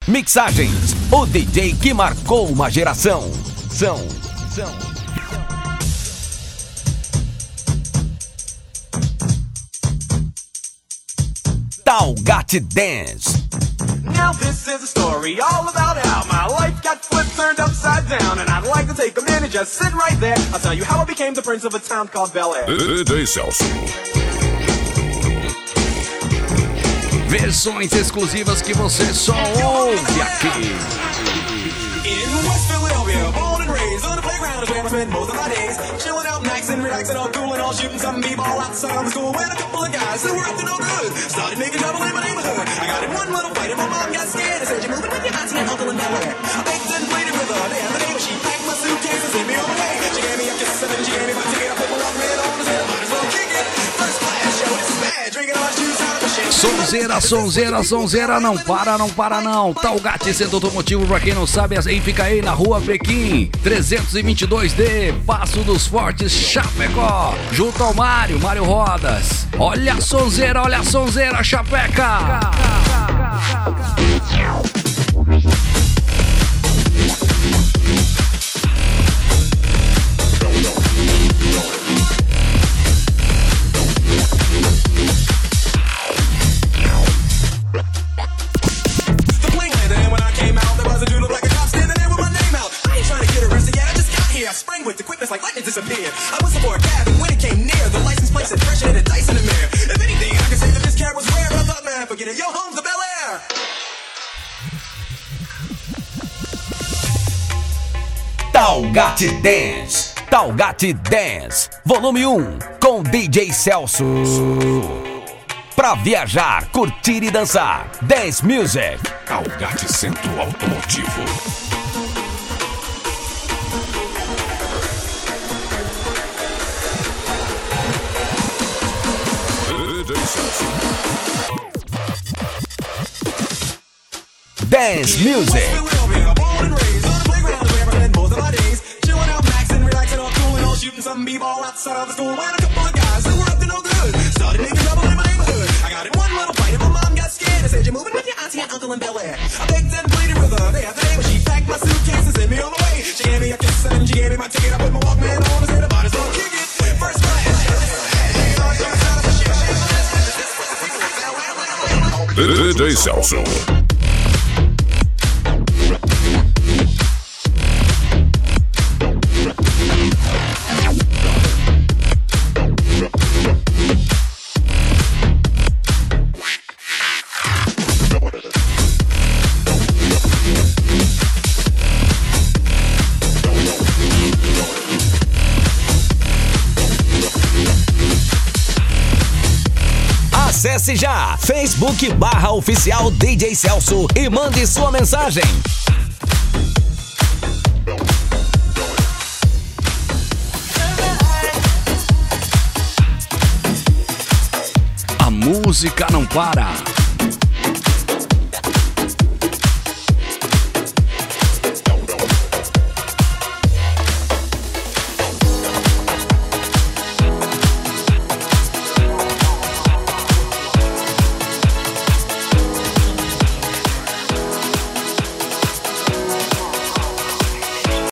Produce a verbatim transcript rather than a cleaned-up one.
Mixagens, o D J que marcou uma geração. São, são. Talgate Dance. Now this is a story all about how my life got flipped, turned upside down, and I'd like to take a minute, just sit right there. I'll tell you how I became the prince of a town called Bel Air. D J Celso. Versões exclusivas que você só ouve aqui. In West Philadelphia, born and raised on the playground is where I spend most of my days. Chilling out, maxing, relaxing, all cool and all shooting some b-ball outside of the school. When a couple of guys who were up to no good started making trouble in my neighborhood. I got in one little fight and my mom got scared and said, "You're moving with your auntie and uncle in Bel Air." I begged and pleaded with her day after day, but she packed my suitcase and sent me on the way. She gave me a kiss and then she gave me my ticket. I put my Walkman on and said, I might as well kick it. First class, show, this is bad. Drinking orange juice out of a shit. Sonzeira, sonzeira, sonzeira, não para, não para não. Talgate Centro Automotivo, pra quem não sabe, aí fica aí na Rua Pequim, trezentos e vinte e dois D, Passo dos Fortes, Chapecó, junto ao Mário, Mário Rodas. Olha a sonzeira, olha a sonzeira, Chapeca. With the quickness like lightning disappeared. I whistled for a cab and when it came near, the license plate said fresh and a dice in the mirror. If anything, I could say that this cab was rare. I thought, man, forget it. Yo, home's the Bel Air. Talgate Dance. Talgate Dance. Volume um, com D J Celso. Pra viajar, curtir e dançar. Dance Music. Talgate Centro Automotivo. Dance Music. Shooting some b-ball outside of the school. When a couple of guys who were up to no good started making trouble in my neighborhood. I got in one little fight and my mom got scared and said, "You're moving with your auntie and uncle in Bel Air." I begged and pleaded with her day after day, but she packed my suitcase and sent me on the way. She gave me a kiss and then she gave me my ticket. I put my Walkman on and said, I might as well kick it. First class. D J Celso. Acesse já Facebook barra oficial D J Celso e mande sua mensagem. A música não para.